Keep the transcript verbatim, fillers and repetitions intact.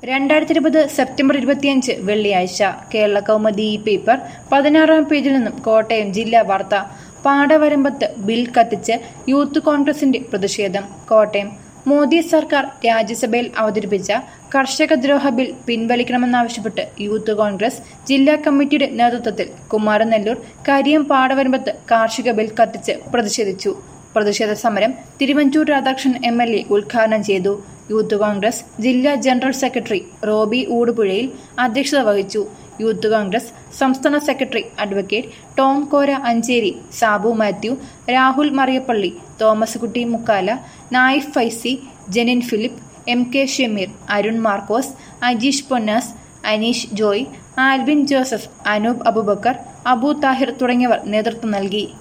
രണ്ടായിരത്തി ഇരുപത് സെപ്റ്റംബർ ഇരുപത്തിയഞ്ച് വെള്ളിയാഴ്ച കേരള കൗമുദി ഈ പേപ്പർ പതിനാറാം പേജിൽ നിന്നും കോട്ടയം ജില്ലാ വാർത്ത. പാടവരമ്പത്ത് ബിൽ കത്തിച്ച് യൂത്ത് കോൺഗ്രസിന്റെ പ്രതിഷേധം. കോട്ടയം മോദി സർക്കാർ രാജ്യസഭയിൽ അവതരിപ്പിച്ച കർഷക ദ്രോഹ ബിൽ പിൻവലിക്കണമെന്നാവശ്യപ്പെട്ട് യൂത്ത് കോൺഗ്രസ് ജില്ലാ കമ്മിറ്റിയുടെ നേതൃത്വത്തിൽ കുമാരനെല്ലൂർ കരിയം പാടവരമ്പത്ത് കാർഷിക ബിൽ കത്തിച്ച് പ്രതിഷേധിച്ചു. പ്രതിഷേധ സമരം Thiruvanchoor Radhakrishnan M L A ഉദ്ഘാടനം ചെയ്തു. യൂത്ത് കോൺഗ്രസ് ജില്ലാ ജനറൽ സെക്രട്ടറി റോബി ഊടുപുഴയിൽ അധ്യക്ഷത വഹിച്ചു. യൂത്ത് കോൺഗ്രസ് സംസ്ഥാന secretary advocate Tom Kora Ancheri, Sabu Mathew, Rahul Mariyappally, Thomas Kutty Mukkala, Naif Faizy, Jenin Philip, M K Shameer, Arun Markose, Ajeesh Ponnas, Aneesh Joy, Alvin Joseph, Anoop Abubakar, Abu Thahir തുടങ്ങിയവർ നേതൃത്വം നൽകി.